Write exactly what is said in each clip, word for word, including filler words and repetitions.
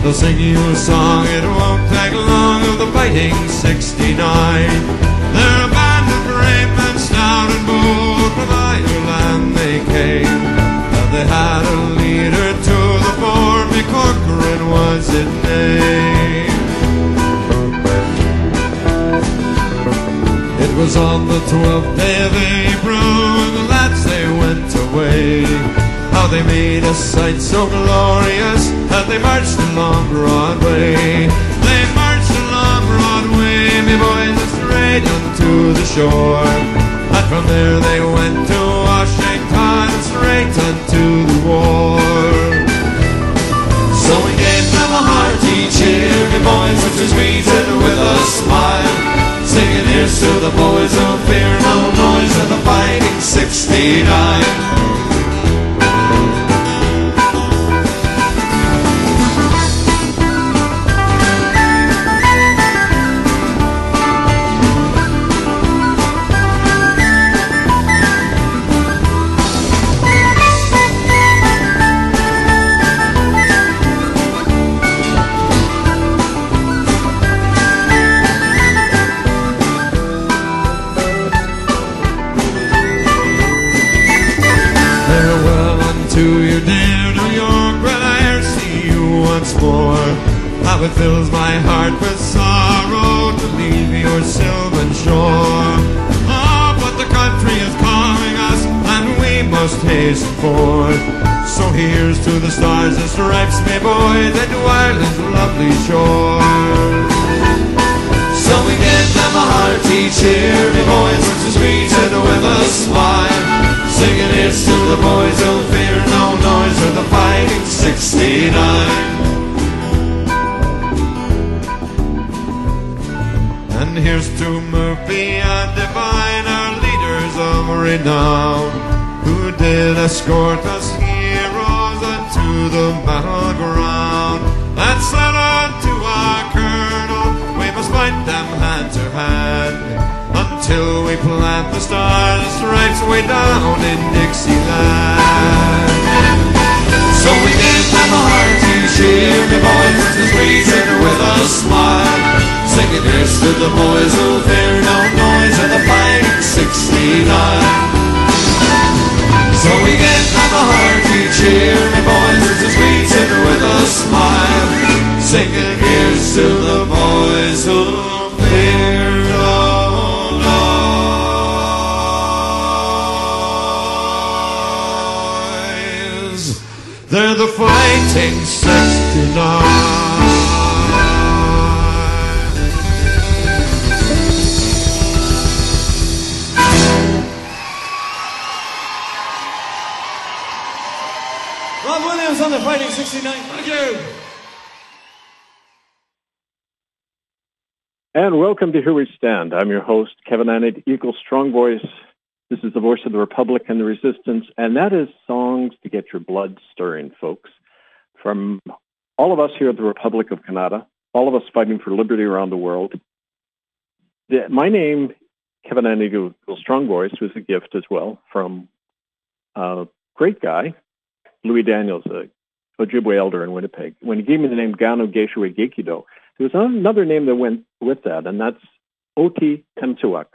they'll sing you a song, it won't take long, of the Fighting sixty-nine. They're a band of brave men, stout and bold, from Ireland they came. And they had a leader to the fore, Mick Corcoran was his name. It was on the twelfth day of April when the lads they went away. How they made a sight so glorious as they marched along Broadway. They marched along Broadway, me boys, and straight unto the shore. And from there they went to Washington, straight unto the war. So we gave them a hearty cheer, me boys, which was greeted with a smile, singing here's to the boys who fear no noise of the Fighting sixty-nine. How it fills my heart with sorrow to leave your sylvan shore. Oh, but the country is calling us, and we must hasten forth. So here's to the stars and stripes, me boy, that do Ireland's lovely shore. So we gave them a hearty cheer, me boys, which is greeted with a smile, singing here's to the boys who fear no noise of the Fighting sixty-nine. And here's to Murphy and Devine, our leaders of renown, who did escort us heroes unto the battleground. And said unto our colonel, we must fight them hand to hand, until we plant the stars and stripes way down in Dixieland. So we gave them a hearty cheer, me boys, which was greeted with a smile, singing here's to the boys who fear no noise of the Fighting sixty-nine. So we gave them a hearty cheer, me boys, which was greeted with a smile, singing here's to the boys who fear no noise. They're the Fighting sixty-nine. On the Fighting sixty-nine. Thank you. And welcome to Here We Stand. I'm your host, Kevin Annett, Eagle Strong Voice. This is the voice of the Republic and the Resistance, and that is songs to get your blood stirring, folks. From all of us here at the Republic of Canada, all of us fighting for liberty around the world. The, my name, Kevin Annett, Eagle Strong Voice, was a gift as well from a great guy, Louis Daniels, a Ojibwe elder in Winnipeg. When he gave me the name Gano Geshe Gekido, there was another name that went with that, and that's Oti Temtuak.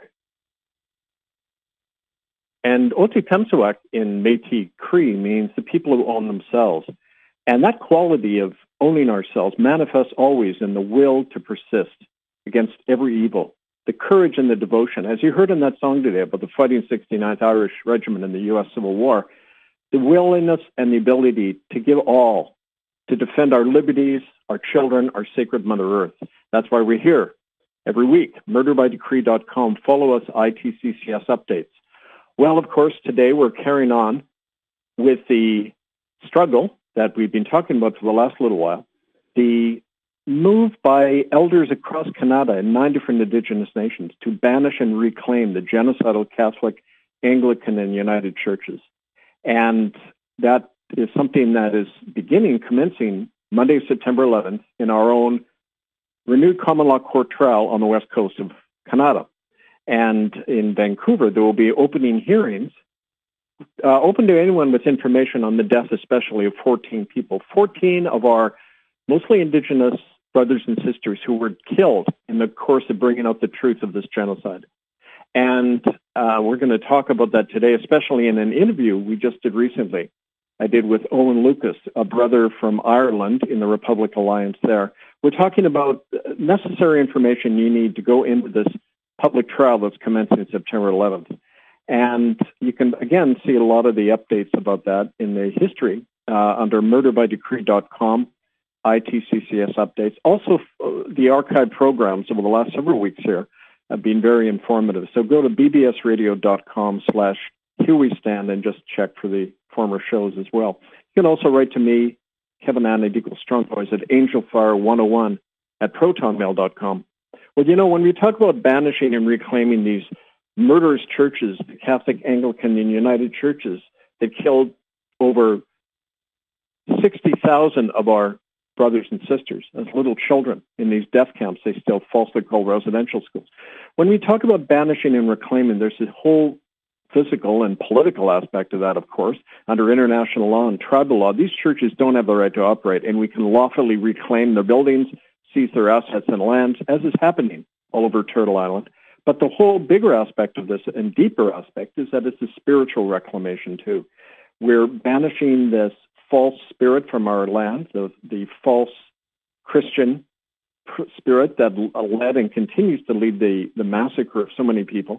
And Oti Temtuak in Métis Cree means the people who own themselves. And that quality of owning ourselves manifests always in the will to persist against every evil, the courage and the devotion. As you heard in that song today about the Fighting sixty-ninth Irish Regiment in the U S Civil War, the willingness and the ability to give all, to defend our liberties, our children, our sacred Mother Earth. That's why we're here every week. murder by decree dot com. Follow us, I T C C S updates. Well, of course, today we're carrying on with the struggle that we've been talking about for the last little while, the move by elders across Canada in nine different Indigenous nations to banish and reclaim the genocidal Catholic, Anglican, and United Churches. And that is something that is beginning, commencing Monday, September eleventh, in our own renewed common law court trial on the west coast of Canada. And in Vancouver, there will be opening hearings, uh, open to anyone with information on the death, especially of fourteen people. fourteen of our mostly Indigenous brothers and sisters who were killed in the course of bringing out the truth of this genocide. And uh, we're going to talk about that today, especially in an interview we just did recently. I did with Owen Lucas, a brother from Ireland in the Republic Alliance there. We're talking about necessary information you need to go into this public trial that's commencing September eleventh. And you can, again, see a lot of the updates about that in the history uh, under murder by decree dot com, I T C C S updates. Also, uh, the archive programs over the last several weeks here have been very informative. So go to b b s radio dot com slash here we stand and just check for the former shows as well. You can also write to me, Kevin Ann at Eagle Strong Boys at angelfire one oh one at proton mail dot com. Well, you know, when we talk about banishing and reclaiming these murderous churches, the Catholic, Anglican, and United Churches that killed over sixty thousand of our brothers and sisters as little children in these death camps they still falsely call residential schools. When we talk about banishing and reclaiming, there's this whole physical and political aspect of that, of course. Under international law and tribal law, these churches don't have the right to operate, and we can lawfully reclaim their buildings, seize their assets and lands, as is happening all over Turtle Island. But the whole bigger aspect of this and deeper aspect is that it's a spiritual reclamation, too. We're banishing this false spirit from our land, the, the false Christian spirit that led and continues to lead the, the massacre of so many people.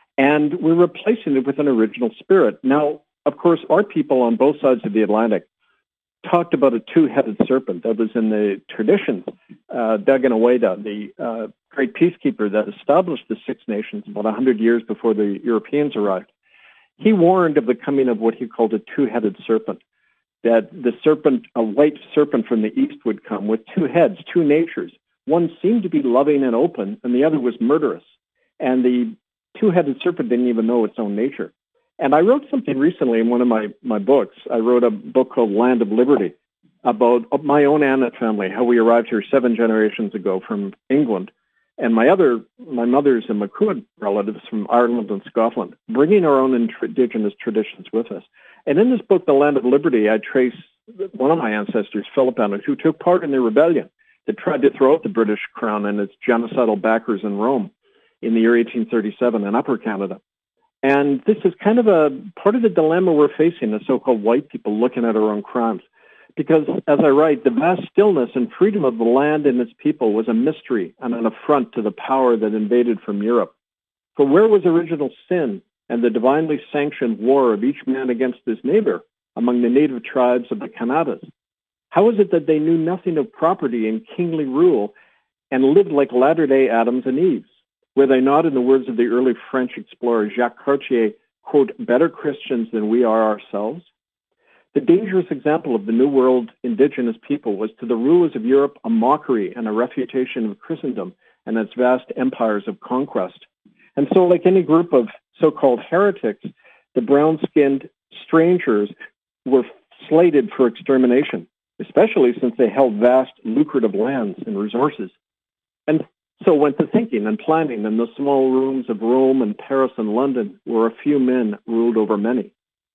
And we're replacing it with an original spirit. Now, of course, our people on both sides of the Atlantic talked about a two-headed serpent that was in the traditions. Uh, Dagan Aweda, the uh, great peacekeeper that established the Six Nations about one hundred years before the Europeans arrived, he warned of the coming of what he called a two-headed serpent, that the serpent, a white serpent from the east would come with two heads, two natures. One seemed to be loving and open, and the other was murderous. And the two-headed serpent didn't even know its own nature. And I wrote something recently in one of my, my books. I wrote a book called Land of Liberty about my own Annett family, how we arrived here seven generations ago from England, and my other, my mother's and McCood relatives from Ireland and Scotland, bringing our own indigenous traditions with us. And in this book, The Land of Liberty, I trace one of my ancestors, Philip Annett, who took part in the rebellion that tried to throw out the British crown and its genocidal backers in Rome in the year eighteen thirty-seven in Upper Canada. And this is kind of a part of the dilemma we're facing as so-called white people looking at our own crimes. Because, as I write, the vast stillness and freedom of the land and its people was a mystery and an affront to the power that invaded from Europe. For where was original sin and the divinely sanctioned war of each man against his neighbor among the native tribes of the Kanadas? How is it that they knew nothing of property and kingly rule and lived like latter-day Adams and Eves? Were they not, in the words of the early French explorer Jacques Cartier, quote, better Christians than we are ourselves? The dangerous example of the New World indigenous people was to the rulers of Europe a mockery and a refutation of Christendom and its vast empires of conquest. And so, like any group of so-called heretics, the brown-skinned strangers were slated for extermination, especially since they held vast, lucrative lands and resources. And so went the thinking and planning in the small rooms of Rome and Paris and London, where a few men ruled over many.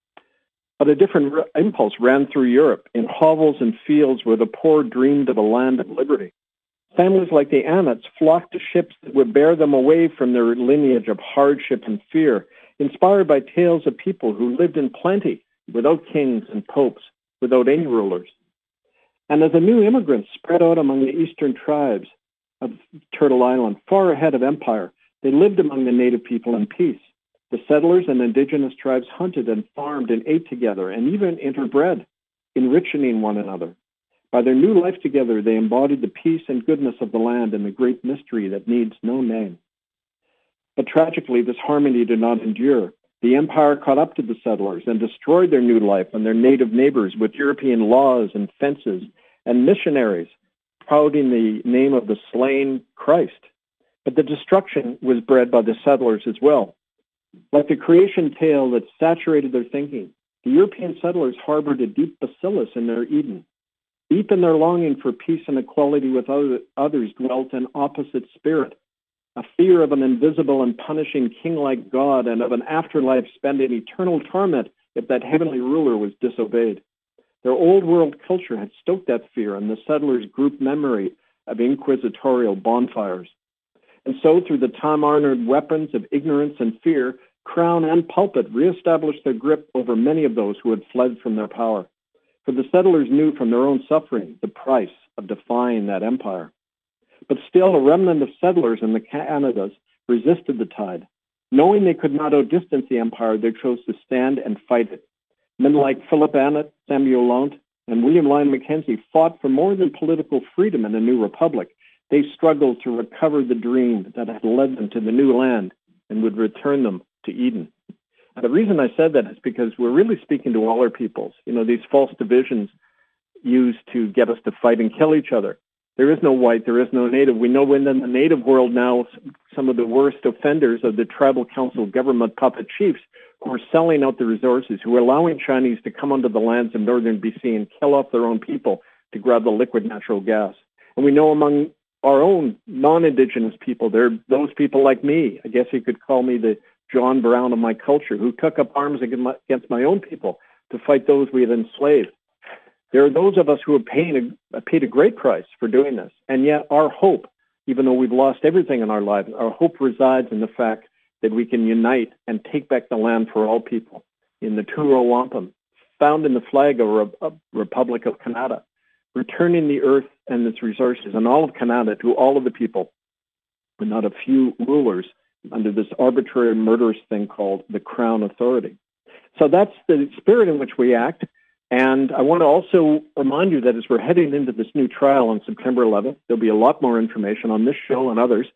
But a different re- impulse ran through Europe in hovels and fields where the poor dreamed of a land of liberty. Families like the Annetts flocked to ships that would bear them away from their lineage of hardship and fear, inspired by tales of people who lived in plenty, without kings and popes, without any rulers. And as the new immigrants spread out among the eastern tribes of Turtle Island, far ahead of empire, they lived among the native people in peace. The settlers and indigenous tribes hunted and farmed and ate together and even interbred, enriching one another. By their new life together, they embodied the peace and goodness of the land and the great mystery that needs no name. But tragically, this harmony did not endure. The empire caught up to the settlers and destroyed their new life and their native neighbors with European laws and fences and missionaries, prouding the name of the slain Christ. But the destruction was bred by the settlers as well. Like the creation tale that saturated their thinking, the European settlers harbored a deep bacillus in their Eden. Deep in their longing for peace and equality with other, others dwelt an opposite spirit, a fear of an invisible and punishing king-like God and of an afterlife spent in eternal torment if that heavenly ruler was disobeyed. Their old world culture had stoked that fear, and the settlers' group memory of inquisitorial bonfires. And so, through the time-honored weapons of ignorance and fear, crown and pulpit reestablished their grip over many of those who had fled from their power. For the settlers knew from their own suffering the price of defying that empire. But still, a remnant of settlers in the Canadas resisted the tide. Knowing they could not outdistance the empire, they chose to stand and fight it. Men like Philip Annett, Samuel Lount, and William Lyon Mackenzie fought for more than political freedom in a new republic. They struggled to recover the dream that had led them to the new land and would return them to Eden. And the reason I said that is because we're really speaking to all our peoples. You know, these false divisions used to get us to fight and kill each other. There is no white, there is no native. We know within the native world now, some of the worst offenders are the tribal council government puppet chiefs who are selling out the resources, who are allowing Chinese to come onto the lands of northern B C and kill off their own people to grab the liquid natural gas. And we know among our own non-Indigenous people, there are those people like me, I guess you could call me the John Brown of my culture, who took up arms against my own people to fight those we had enslaved. There are those of us who have paid a, paid a great price for doing this. And yet our hope, even though we've lost everything in our lives, our hope resides in the fact that we can unite and take back the land for all people in the Turo Wampum, found in the flag of the Republic of Canada, returning the earth and its resources and all of Canada to all of the people, but not a few rulers under this arbitrary murderous thing called the Crown Authority. So that's the spirit in which we act. And I want to also remind you that as we're heading into this new trial on September eleventh, there'll be a lot more information on this show and others,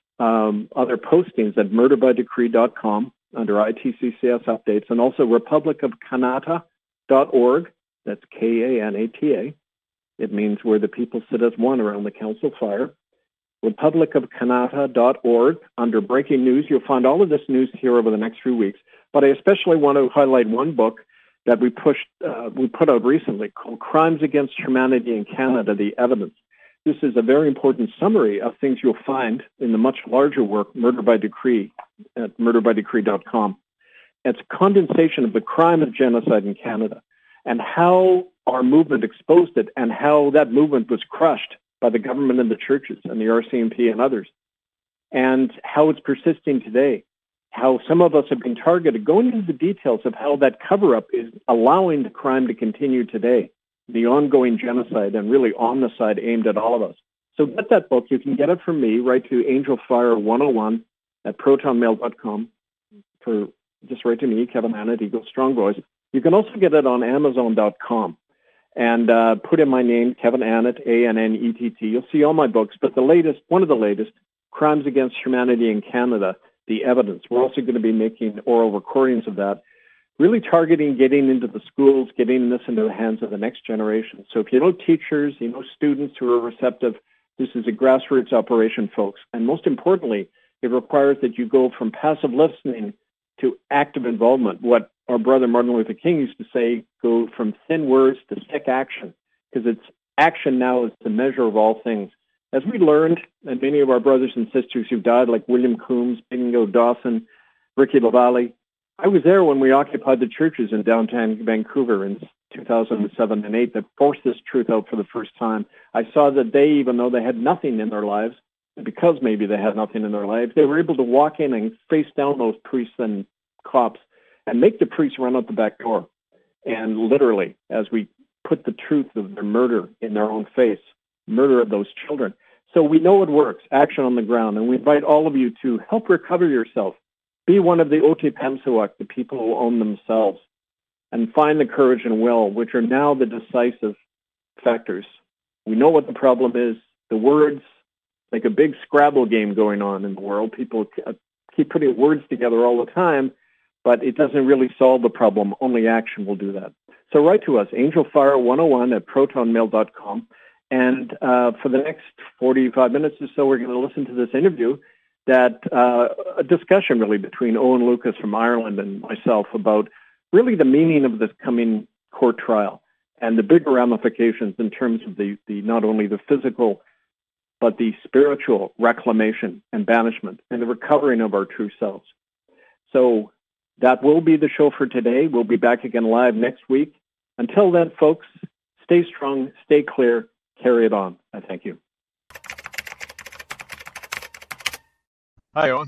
um, other postings at murder by decree dot com under I T C C S updates, and also republic of kanata dot org. That's K A N A T A. It means where the people sit as one around the council fire. republic of kanata dot org. Under breaking news, you'll find all of this news here over the next few weeks. But I especially want to highlight one book that we pushed, uh, we put out recently called Crimes Against Humanity in Canada, The Evidence. This is a very important summary of things you'll find in the much larger work, Murder by Decree, at murder by decree dot com. It's a condensation of the crime of genocide in Canada and how our movement exposed it and how that movement was crushed by the government and the churches and the R C M P and others, and how it's persisting today. How some of us have been targeted, going into the details of how that cover-up is allowing the crime to continue today, the ongoing genocide and really omnicide aimed at all of us. So get that book. You can get it from me. Write to angelfire one oh one at proton mail dot com. For, just write to me, Kevin Annett, Eagle Strong Voice. You can also get it on amazon dot com and uh, put in my name, Kevin Annett, A N N E T T. You'll see all my books, but the latest, one of the latest, Crimes Against Humanity in Canada, The Evidence. We're also going to be making oral recordings of that, really targeting getting into the schools, getting this into the hands of the next generation. So if you know teachers, you know students who are receptive, this is a grassroots operation, folks. And most importantly, it requires that you go from passive listening to active involvement. What our brother Martin Luther King used to say, go from thin words to thick action, because it's action now is the measure of all things. As we learned, and many of our brothers and sisters who died, like William Coombs, Bingo Dawson, Ricky LaValle, I was there when we occupied the churches in downtown Vancouver in two thousand seven and eight that forced this truth out for the first time. I saw that they, even though they had nothing in their lives, because maybe they had nothing in their lives, they were able to walk in and face down those priests and cops and make the priests run out the back door. And literally, as we put the truth of their murder in their own face, murder of those children. So we know it works, action on the ground, and we invite all of you to help recover yourself. Be one of the Otipemisiwak, the people who own themselves, and find the courage and will, which are now the decisive factors. We know what the problem is. The words, like a big Scrabble game going on in the world. People keep putting words together all the time, but it doesn't really solve the problem. Only action will do that. So write to us, angelfire one oh one at proton mail dot com. And uh, for the next forty-five minutes or so, we're going to listen to this interview, that uh, a discussion really between Owen Lucas from Ireland and myself about really the meaning of this coming court trial and the bigger ramifications in terms of the, the not only the physical, but the spiritual reclamation and banishment and the recovering of our true selves. So that will be the show for today. We'll be back again live next week. Until then, folks, stay strong, stay clear, carry it on. I thank you. Hi, Owen.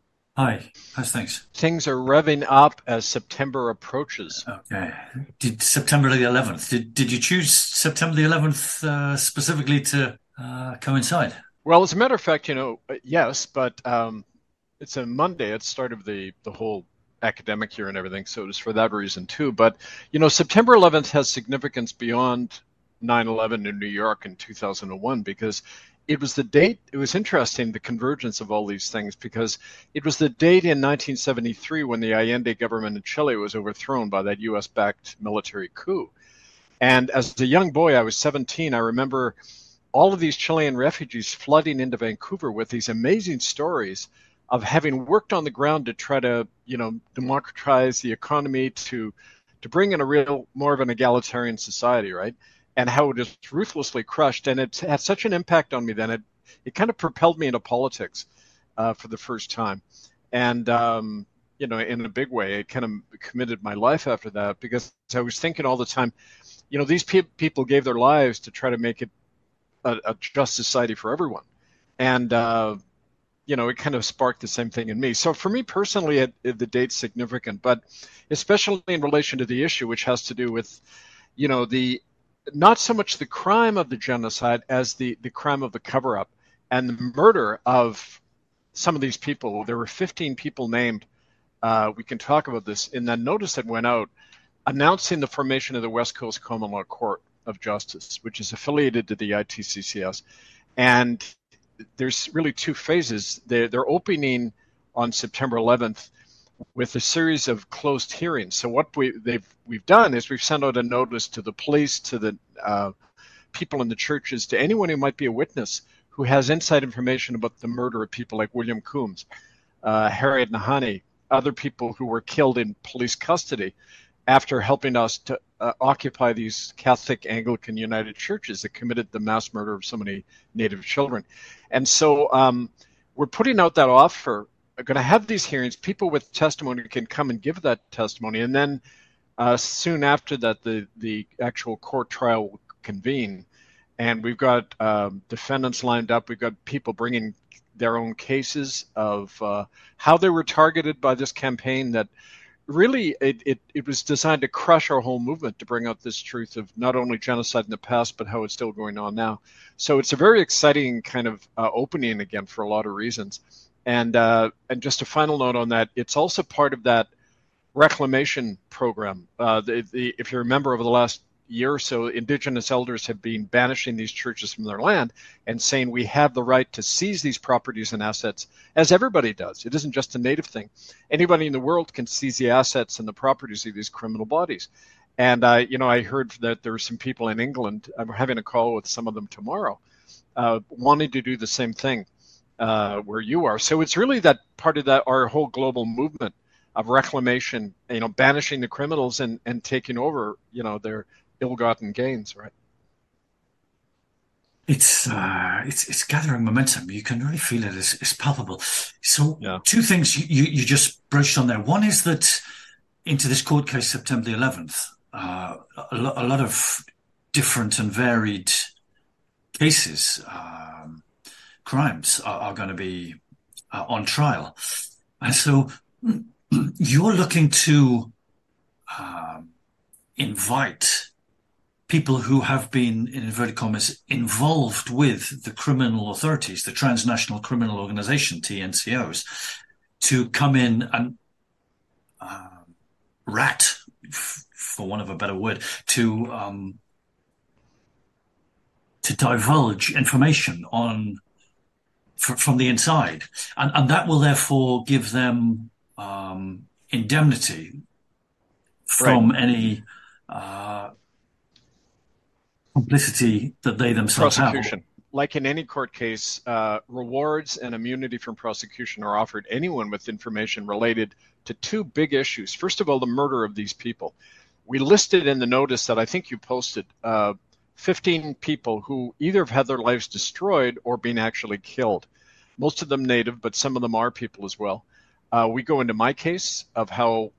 Hi, how's things? Things are revving up as September approaches. Okay. Did September the eleventh, did, did you choose September the eleventh uh, specifically to uh, coincide? Well, as a matter of fact, you know, yes, but um, it's a Monday. It's start of the, the whole academic year and everything, so it was for that reason too. But, you know, September eleventh has significance beyond nine eleven in New York in two thousand one, because it was the date, it was interesting, the convergence of all these things, because it was the date in nineteen seventy-three when the Allende government in Chile was overthrown by that U S-backed military coup. And as a young boy, I was seventeen, I remember all of these Chilean refugees flooding into Vancouver with these amazing stories of having worked on the ground to try to, you know, democratize the economy, to to bring in a real, more of an egalitarian society, right? And how it is ruthlessly crushed. And it had such an impact on me then. It it kind of propelled me into politics uh, for the first time. And, um, you know, in a big way, it kind of committed my life after that, because I was thinking all the time, you know, these pe- people gave their lives to try to make it a, a just society for everyone. And, uh, you know, it kind of sparked the same thing in me. So for me personally, it, it, the date's significant, but especially in relation to the issue, which has to do with, you know, the not so much the crime of the genocide as the, the crime of the cover-up and the murder of some of these people. There were fifteen people named. Uh, we can talk about this in that notice that went out announcing the formation of the West Coast Common Law Court of Justice, which is affiliated to the I T C C S. And there's really two phases. They're, they're opening on September eleventh with a series of closed hearings. So what we, they've, we've done is we've sent out a notice to the police, to the uh, people in the churches, to anyone who might be a witness who has inside information about the murder of people like William Coombs, uh, Harriet Nahanni, other people who were killed in police custody after helping us to uh, occupy these Catholic Anglican United Churches that committed the mass murder of so many Native children. And so um, we're putting out that offer. We're going to have these hearings. People with testimony can come and give that testimony. And then uh, soon after that, the, the actual court trial will convene. And we've got um, defendants lined up. We've got people bringing their own cases of uh, how they were targeted by this campaign that really it, it, it was designed to crush our whole movement, to bring out this truth of not only genocide in the past, but how it's still going on now. So it's a very exciting kind of uh, opening again for a lot of reasons. And uh, and just a final note on that, it's also part of that reclamation program. Uh, the, the, if you remember, over the last year or so, Indigenous elders have been banishing these churches from their land and saying we have the right to seize these properties and assets, as everybody does. It isn't just a Native thing. Anybody in the world can seize the assets and the properties of these criminal bodies. And, uh, you know, I heard that there were some people in England, I'm having a call with some of them tomorrow, uh, wanting to do the same thing. Uh, where you are. So it's really that part of that, our whole global movement of reclamation, you know, banishing the criminals and, and taking over, you know, their ill-gotten gains, right? It's uh, it's it's gathering momentum. You can really feel it. It's, it's palpable. So yeah. Two things you, you, you just brushed on there. One is that into this court case, September the eleventh, uh, a, lo- a lot of different and varied cases, um, crimes are, are going to be uh, on trial. And so you're looking to um, invite people who have been, in inverted commas, involved with the criminal authorities, the Transnational Criminal Organization, T N C Os, to come in and uh, rat, f- for want of a better word, to um, to divulge information on f- from the inside, and, and that will therefore give them um, indemnity from right. any uh, complicity that they themselves prosecution. have. Like in any court case, uh, rewards and immunity from prosecution are offered anyone with information related to two big issues. First of all, the murder of these people. We listed in the notice that I think you posted uh, fifteen people who either have had their lives destroyed or been actually killed. Most of them Native, but some of them are people as well. Uh, we go into my case of how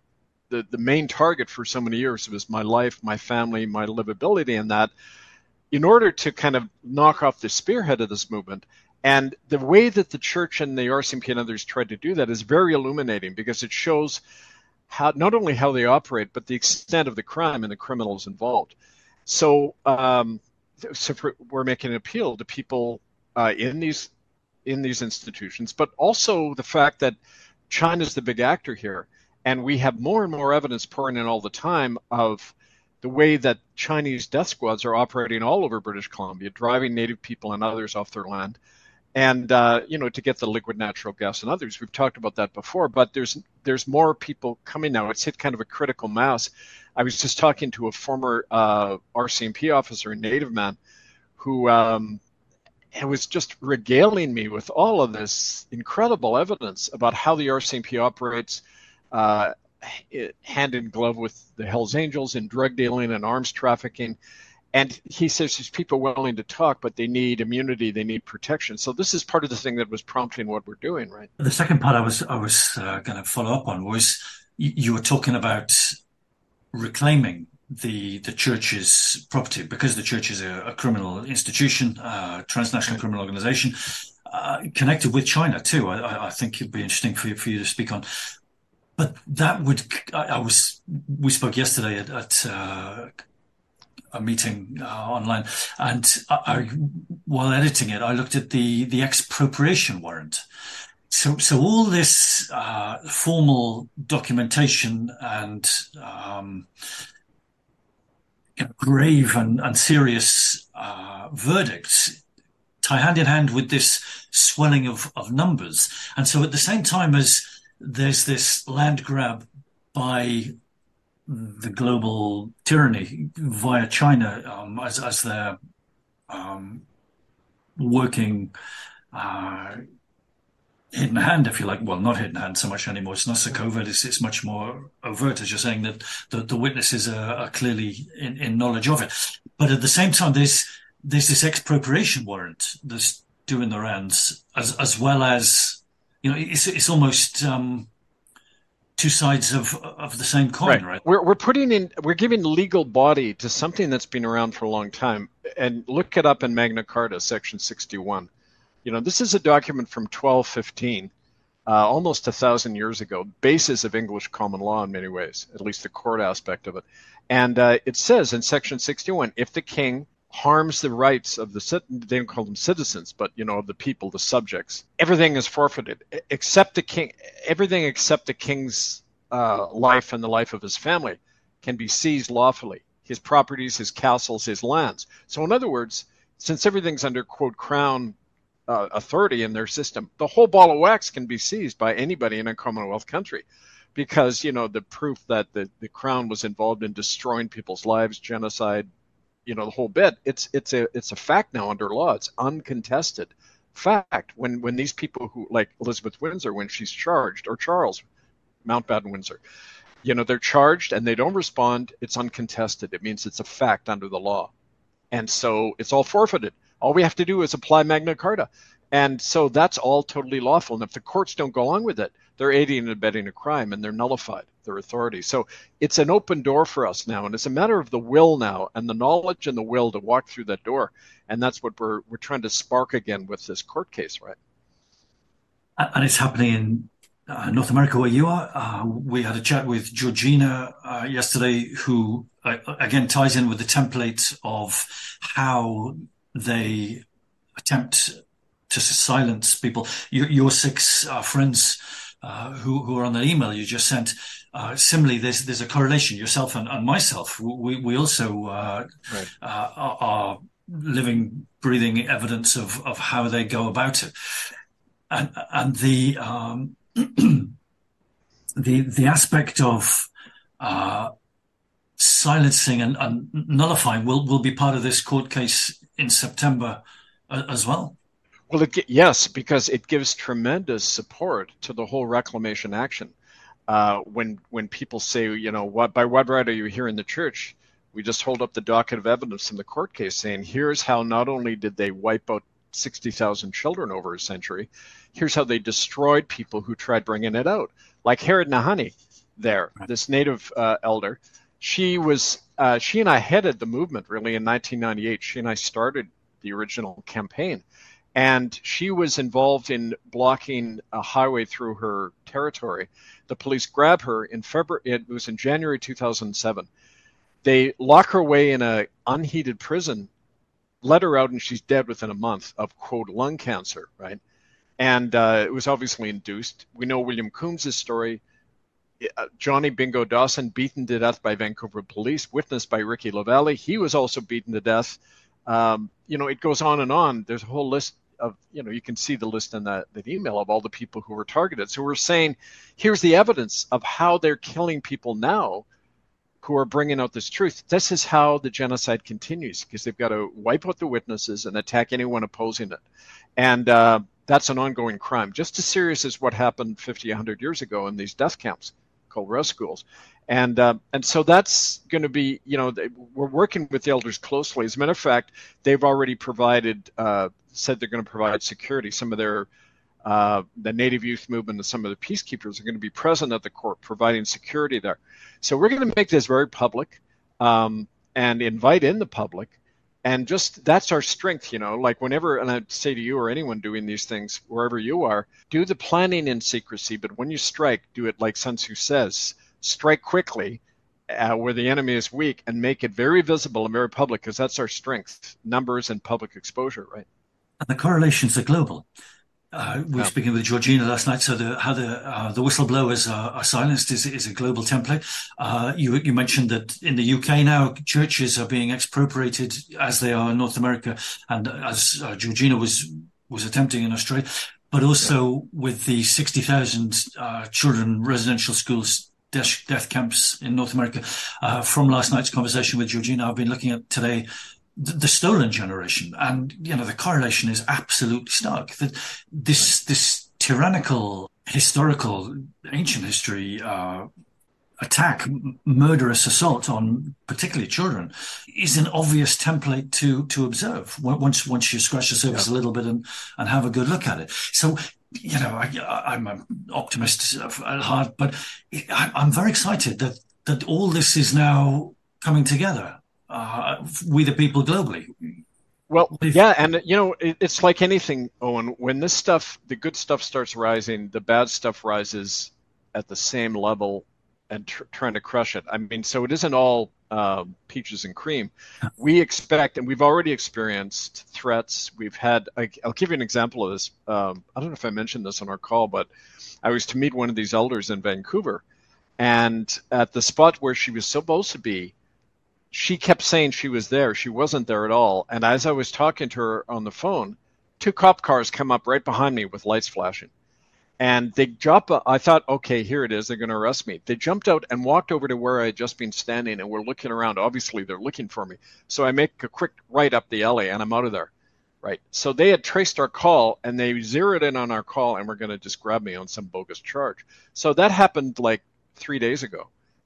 the, the main target for so many years was my life, my family, my livability, and that in order to kind of knock off the spearhead of this movement. And the way that the church and the R C M P and others tried to do that is very illuminating, because it shows how not only how they operate, but the extent of the crime and the criminals involved. So, um, so for, we're making an appeal to people uh, in these in these institutions, but also the fact that China's the big actor here, and we have more and more evidence pouring in all the time of the way that Chinese death squads are operating all over British Columbia, driving native people and others off their land, and uh, you know, to get the liquid natural gas and others. We've talked about that before, but there's there's more people coming now. It's hit kind of a critical mass. I was just talking to a former uh, R C M P officer, a native man, who um, was just regaling me with all of this incredible evidence about how the R C M P operates, uh, it, hand in glove with the Hells Angels in drug dealing and arms trafficking. And he says there's people willing to talk, but they need immunity, they need protection. So this is part of the thing that was prompting what we're doing, right? The second part I was I was uh, going to follow up on was you, you were talking about reclaiming the the church's property, because the church is a, a criminal institution, uh, transnational criminal organization, uh, connected with China too. I, I think it'd be interesting for you, for you to speak on. But that would I, I was we spoke yesterday at. at uh, a meeting uh, online, and I, I, while editing it, I looked at the the expropriation warrant. So, so all this uh, formal documentation and um, you know, grave and, and serious uh, verdicts tie hand in hand with this swelling of, of numbers. And so, at the same time as there's this land grab by the global tyranny via China, um, as, as they're um, working uh, hidden hand, if you like. Well, not hidden hand so much anymore. It's not so covert. It's, it's much more overt, as you're saying, that the, the witnesses are, are clearly in, in knowledge of it. But at the same time, there's there's this expropriation warrant that's doing the rounds, as as well as, you know, it's it's almost um, two sides of of the same coin, right. right? We're we're putting in we're giving legal body to something that's been around for a long time. And look it up in Magna Carta, Section sixty-one. You know, this is a document from twelve fifteen, uh, almost a thousand years ago, basis of English common law in many ways, at least the court aspect of it. And uh, it says in Section sixty-one, if the king harms the rights of the, they don't call them citizens, but, you know, of the people, the subjects, everything is forfeited, except the king, everything except the king's uh, life and the life of his family can be seized lawfully. His properties, his castles, his lands. So in other words, since everything's under, quote, crown uh, authority in their system, the whole ball of wax can be seized by anybody in a Commonwealth country, because, you know, the proof that the, the crown was involved in destroying people's lives, genocide, you know, the whole bit, it's it's a it's a fact now under law. It's uncontested fact. When when these people who, like Elizabeth Windsor, when she's charged, or Charles Mountbatten Windsor, you know, they're charged and they don't respond, it's uncontested. It means it's a fact under the law. And so it's all forfeited. All we have to do is apply Magna Carta. And so that's all totally lawful. And if the courts don't go along with it, they're aiding and abetting a crime, and they're nullified, their authority. So it's an open door for us now. And it's a matter of the will now, and the knowledge and the will to walk through that door. And that's what we're we're trying to spark again with this court case, right? And it's happening in Uh, North America, where you are. Uh, we had a chat with Georgina uh, yesterday, who uh, again ties in with the template of how they attempt to silence people. Your, your six uh, friends uh, who, who are on that email you just sent. Uh, similarly, there's there's a correlation. Yourself and, and myself, we we also uh, right. uh, are, are living, breathing evidence of of how they go about it, and and the. Um, the the aspect of uh, silencing and, and nullifying will, will be part of this court case in September uh, as well. Well, it, yes, because it gives tremendous support to the whole reclamation action. Uh, when when people say, you know, what by what right are you here in the church? We just hold up the docket of evidence in the court case saying, here's how not only did they wipe out sixty thousand children over a century, here's how they destroyed people who tried bringing it out. Like Herod Nahani, there, this native uh, elder. She was, uh, she and I headed the movement really in nineteen ninety-eight. She and I started the original campaign, and she was involved in blocking a highway through her territory. The police grab her in February. It was in January two thousand seven. They lock her away in a unheated prison, let her out, and she's dead within a month of, quote, lung cancer, right? And uh, it was obviously induced. We know William Coombs' story. Johnny Bingo Dawson beaten to death by Vancouver police, witnessed by Ricky LaValle. He was also beaten to death. Um, you know, it goes on and on. There's a whole list of, you know, you can see the list in that, that email of all the people who were targeted. So we're saying, here's the evidence of how they're killing people now who are bringing out this truth. This is how the genocide continues, because they've got to wipe out the witnesses and attack anyone opposing it. And uh, that's an ongoing crime, just as serious as what happened fifty, one hundred years ago in these death camps called rest schools. And uh, and so that's going to be, you know, we're working with the elders closely. As a matter of fact, they've already provided, uh, said they're going to provide security. Some of their, uh, the Native Youth Movement and some of the peacekeepers are going to be present at the court, providing security there. So we're going to make this very public um, and invite in the public. And just that's our strength, you know, like whenever, and I'd say to you or anyone doing these things, wherever you are, do the planning in secrecy. But when you strike, do it like Sun Tzu says, strike quickly uh, where the enemy is weak and make it very visible and very public, because that's our strength, numbers and public exposure, right? And the correlations are global. Uh, we were yeah. speaking with Georgina last night, so the, how the uh, the whistleblowers are, are silenced is, is a global template. Uh, you, you mentioned that in the U K now, churches are being expropriated as they are in North America, and as uh, Georgina was was attempting in Australia, but also yeah. with the sixty thousand uh, children residential schools death, death camps in North America. Uh, from last night's conversation with Georgina, I've been looking at today the stolen generation, and you know the correlation is absolutely stark. That this this tyrannical, historical, ancient history uh, attack, murderous assault on particularly children, is an obvious template to to observe once once you scratch the surface yeah. a little bit and and have a good look at it. So you know I, I'm an optimist at heart, but I'm very excited that that all this is now coming together. Uh, we the people globally. Well, yeah, and you know, it, it's like anything, Owen. When this stuff, the good stuff starts rising, the bad stuff rises at the same level and tr- trying to crush it. I mean, so it isn't all um, peaches and cream. We expect, and we've already experienced threats. We've had, I, I'll give you an example of this. Um, I don't know if I mentioned this on our call, but I was to meet one of these elders in Vancouver, and at the spot where she was supposed to be, she kept saying she was there. She wasn't there at all. And as I was talking to her on the phone, two cop cars come up right behind me with lights flashing. And they jump. I thought, okay, here it is. They're going to arrest me. They jumped out and walked over to where I had just been standing and were looking around. Obviously, they're looking for me. So I make a quick right up the alley and I'm out of there. Right. So they had traced our call and they zeroed in on our call and were going to just grab me on some bogus charge. So that happened like three days ago.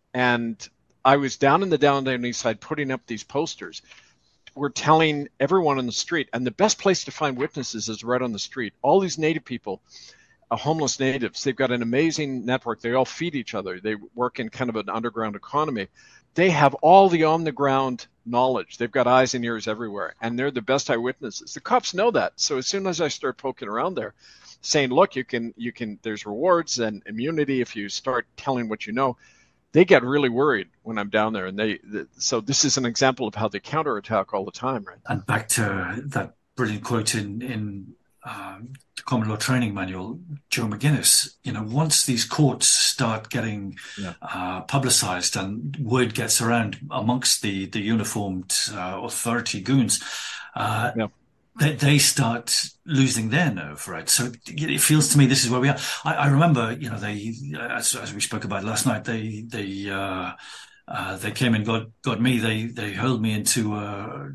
And I was down in the downtown east side putting up these posters. We're telling everyone on the street, and the best place to find witnesses is right on the street. All these native people, uh, homeless natives, they've got an amazing network. They all feed each other. They work in kind of an underground economy. They have all the on-the-ground knowledge. They've got eyes and ears everywhere, and they're the best eyewitnesses. The cops know that. So as soon as I start poking around there, saying, look, you can, you can, there's rewards and immunity if you start telling what you know, they get really worried when I'm down there. And they, the, so this is an example of how they counterattack all the time, right? And back to that brilliant quote in, in um, the Common Law Training Manual, Joe McGuinness, you know, once these courts start getting yeah. uh, publicized and word gets around amongst the, the uniformed uh, authority goons, uh, yeah. They, they start losing their nerve, right? So it feels to me this is where we are. I, I remember, you know, they, as, as we spoke about last night, they they uh, uh, they came and got got me. They they hurled me into a,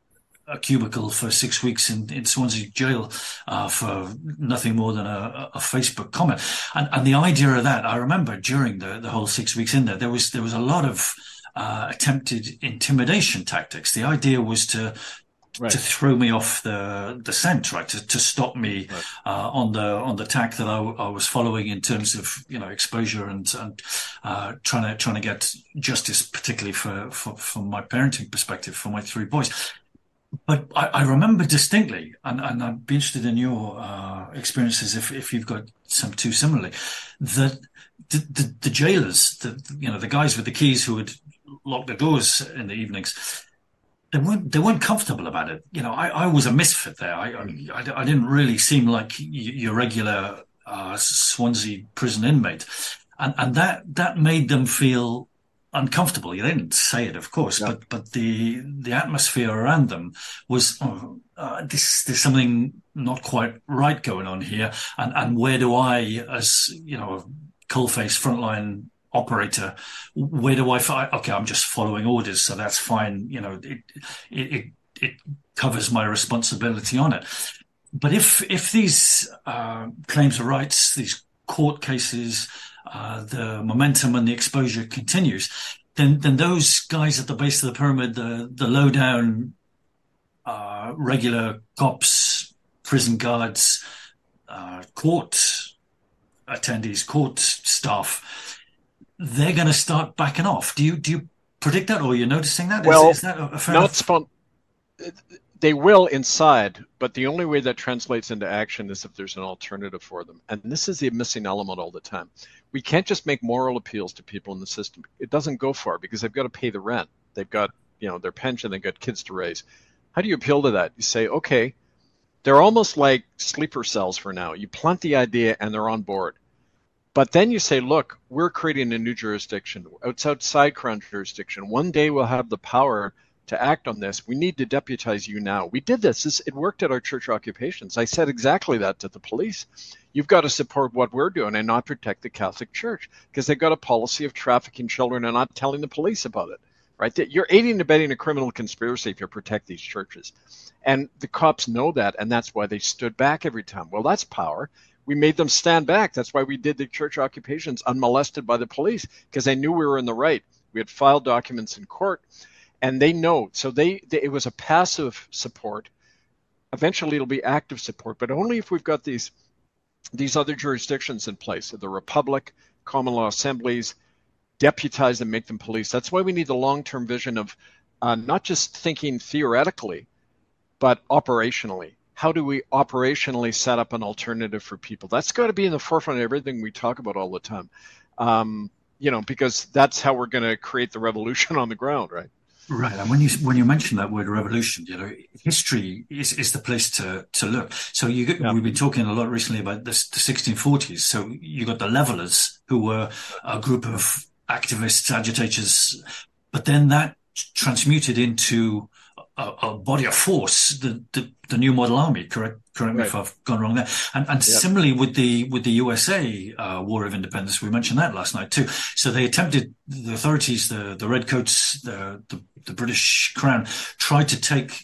a cubicle for six weeks in, in Swansea jail uh, for nothing more than a, a Facebook comment. And, and the idea of that, I remember during the, the whole six weeks in there, there was there was a lot of uh, attempted intimidation tactics. The idea was to right. to throw me off the the scent, right? To to stop me right. uh, on the on the tack that I, I was following in terms of you know exposure and and uh, trying to trying to get justice, particularly for, for from my parenting perspective for my three boys. But I, I remember distinctly, and, and I'd be interested in your uh, experiences if, if you've got some too similarly, that the, the, the jailers, the you know the guys with the keys who would lock the doors in the evenings, they weren't they weren't comfortable about it. You know, I, I was a misfit there. I, I, I didn't really seem like your regular uh, Swansea prison inmate, and and that that made them feel uncomfortable. They didn't say it, of course, yeah. but but the the atmosphere around them was oh, uh, this. There's something not quite right going on here, and and where do I, as you know, a coalface frontline operator, where do I find? Okay, I'm just following orders, so that's fine. You know, it it it, it covers my responsibility on it. But if if these uh, claims of rights, these court cases, Uh, the momentum and the exposure continues, then then those guys at the base of the pyramid, the the low down, uh, regular cops, prison guards, uh, court attendees, court staff, they're going to start backing off. Do you do you predict that, or are you noticing that? Well, is, is that a fair not spon- They will inside, but the only way that translates into action is if there's an alternative for them. And this is the missing element all the time. We can't just make moral appeals to people in the system. It doesn't go far because they've got to pay the rent. They've got, you know, their pension, they've got kids to raise. How do you appeal to that? You say, okay, they're almost like sleeper cells for now. You plant the idea and they're on board. But then you say, look, we're creating a new jurisdiction. It's outside Crown jurisdiction. One day we'll have the power to act on this. We need to deputize you now. We did this. this. It worked at our church occupations. I said exactly that to the police. You've got to support what we're doing and not protect the Catholic Church because they've got a policy of trafficking children and not telling the police about it, right? That you're aiding and abetting a criminal conspiracy if you protect these churches. And the cops know that, and that's why they stood back every time. Well, that's power. We made them stand back. That's why we did the church occupations unmolested by the police because they knew we were in the right. We had filed documents in court. And they know, so they, they it was a passive support. Eventually, it'll be active support, but only if we've got these these other jurisdictions in place. So the Republic, common law assemblies, deputize them, make them police. That's why we need the long-term vision of uh, not just thinking theoretically, but operationally. How do we operationally set up an alternative for people? That's got to be in the forefront of everything we talk about all the time. Um, you know, because that's how we're going to create the revolution on the ground, right? Right, and when you when you mention that word revolution, you know, history is, is the place to to look. So you get, yeah. we've been talking a lot recently about this, the sixteen forties. So you got the Levelers, who were a group of activists, agitators, but then that transmuted into a, a body of force, the, the the New Model Army. Correct, correct me right. if I've gone wrong there. And and yep. similarly with the with the U S A uh, War of Independence, we mentioned that last night too. So they attempted, the authorities, the the Redcoats, the the, the British Crown, tried to take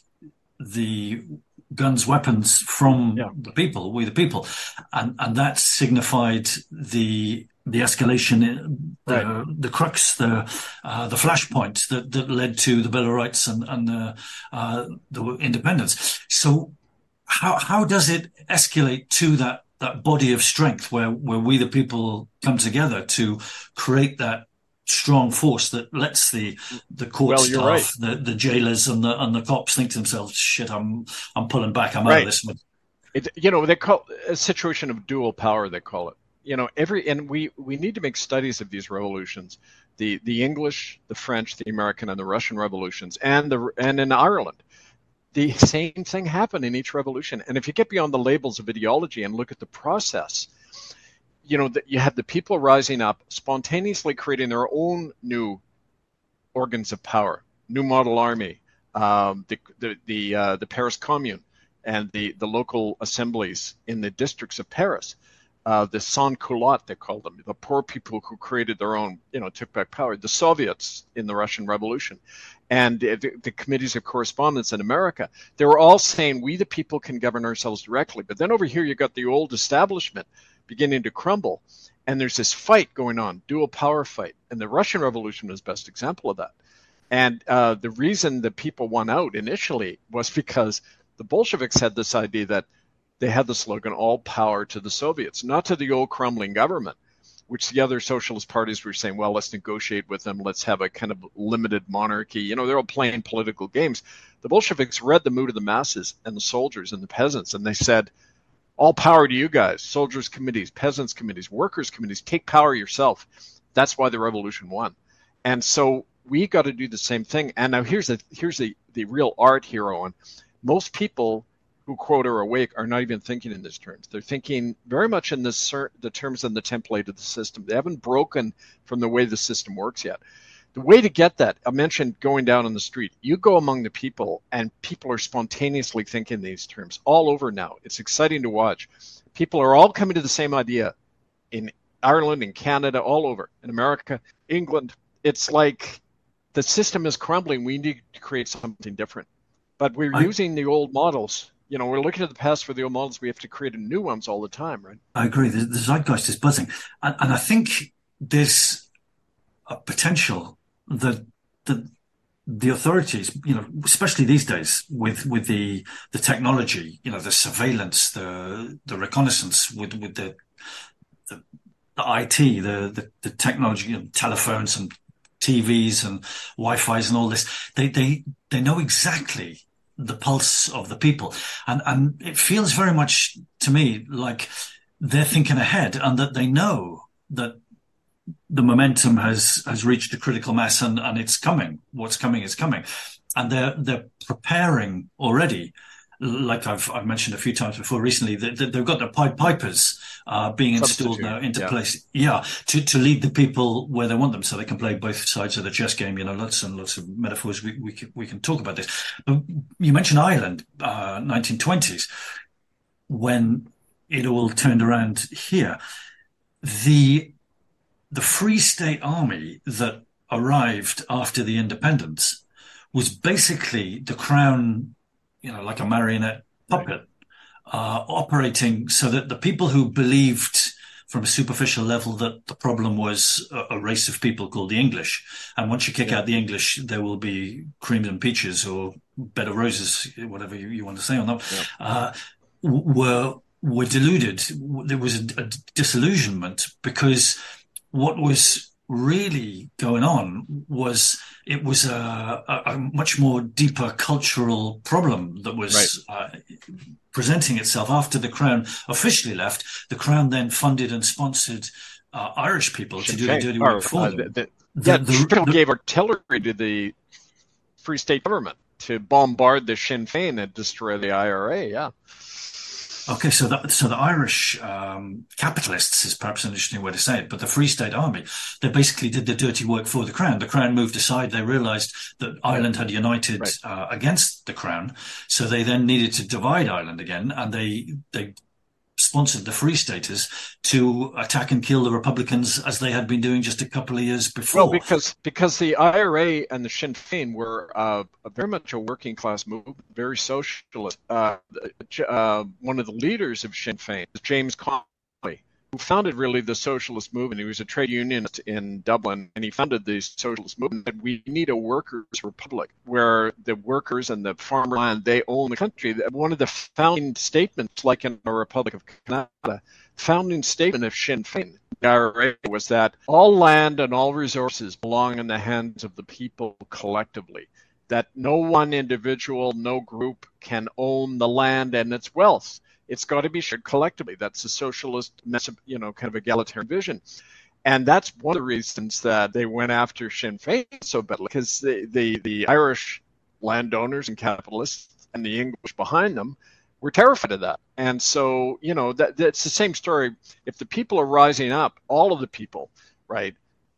the guns, weapons from yeah. the people, we the people, and and that signified the the escalation, the right. the crux, the uh, the flashpoint that, that led to the Bill of Rights and and the uh, the independence. So how how does it escalate to that that body of strength where where we the people come together to create that strong force that lets the the court well, staff, right. the the jailers, and the and the cops think to themselves, "Shit, I'm I'm pulling back. I'm right. out of this one." It, you know, they call it a situation of dual power. They call it. You know, every and we we need to make studies of these revolutions, the the English, the French, the American, and the Russian revolutions, and the and in Ireland, the same thing happened in each revolution. And if you get beyond the labels of ideology and look at the process, you know, that you had the people rising up, spontaneously creating their own new organs of power, new model army, um, the the the, uh, the Paris Commune, and the the local assemblies in the districts of Paris. Uh, the sans-culottes, they called them, the poor people who created their own, you know, took back power, the Soviets in the Russian Revolution, and the, the committees of correspondence in America. They were all saying, we the people can govern ourselves directly. But then over here, you got the old establishment beginning to crumble, and there's this fight going on, dual power fight. And the Russian Revolution was the best example of that. And uh, the reason that people won out initially was because the Bolsheviks had this idea that they had the slogan, all power to the Soviets, not to the old crumbling government, which the other socialist parties were saying, well, let's negotiate with them. Let's have a kind of limited monarchy. You know, they're all playing political games. The Bolsheviks read the mood of the masses and the soldiers and the peasants, and they said, all power to you guys, soldiers' committees, peasants' committees, workers' committees, take power yourself. That's why the revolution won. And so we got to do the same thing. And now here's the here's the, the real art here, Owen. Most people who, quote, are awake are not even thinking in these terms. They're thinking very much in this, the terms and the template of the system. They haven't broken from the way the system works yet. The way to get that, I mentioned going down on the street. You go among the people, and people are spontaneously thinking these terms all over now. It's exciting to watch. People are all coming to the same idea in Ireland, in Canada, all over, in America, England. It's like the system is crumbling. We need to create something different. But we're I, using the old models. You know, we're looking at the past for the old models. We have to create new ones all the time, right? I agree. The, the zeitgeist is buzzing. And, and I think there's a potential that the, the authorities, you know, especially these days with, with the, the technology, you know, the surveillance, the, the reconnaissance with, with the, the, the I T, the, the, the technology, you know, telephones and T Vs and Wi-Fi's and all this, they, they, they know exactly the pulse of the people. And, and it feels very much to me like they're thinking ahead and that they know that the momentum has, has reached a critical mass and, and it's coming. What's coming is coming. And they're, they're preparing already. Like I've, I've mentioned a few times before recently, that they, they've got their Pied Pipers, uh, being installed now into yeah. place. Yeah. To, to lead the people where they want them so they can play both sides of the chess game. You know, lots and lots of metaphors. We, we can, we can talk about this. But you mentioned Ireland, uh, nineteen twenties, when it all turned around here. The, the Free State Army that arrived after the independence was basically the Crown, you know, like a marionette puppet, uh, operating so that the people who believed from a superficial level that the problem was a, a race of people called the English, and once you kick yeah. out the English, there will be creams and peaches or bed of roses, whatever you, you want to say on that, yeah. uh, were, were deluded. There was a, a disillusionment because what was really going on was it was a, a, a much more deeper cultural problem that was right. uh, presenting itself after the Crown officially left. The Crown then funded and sponsored uh, Irish people Sinn to do Féin. the dirty work for uh, them. The, the, the, yeah, the, the, the, gave artillery to the Free State government to bombard the Sinn Féin and destroy the I R A. Yeah. Okay, so the, so the Irish um, capitalists is perhaps an interesting way to say it, but the Free State Army, they basically did the dirty work for the Crown. The Crown moved aside. They realised that Ireland had united right. uh, against the Crown, so they then needed to divide Ireland again, and they they sponsored the Free Staters to attack and kill the Republicans as they had been doing just a couple of years before. Well, because because the I R A and the Sinn Féin were uh, very much a working class movement, very socialist. Uh, uh, one of the leaders of Sinn Féin is James Connolly, who founded really the socialist movement. He was a trade unionist in Dublin, and he founded the socialist movement that we need a workers' republic where the workers and the farmland, they own the country. One of the founding statements, like in the Republic of Canada, founding statement of Sinn Féin, the I R A, was that all land and all resources belong in the hands of the people collectively, that no one individual, no group can own the land and its wealth. It's got to be shared collectively. That's a socialist, you know, kind of egalitarian vision. And that's one of the reasons that they went after Sinn Féin so badly, because the, the, the Irish landowners and capitalists and the English behind them were terrified of that. And so, you know, that that's the same story. If the people are rising up, all of the people, right,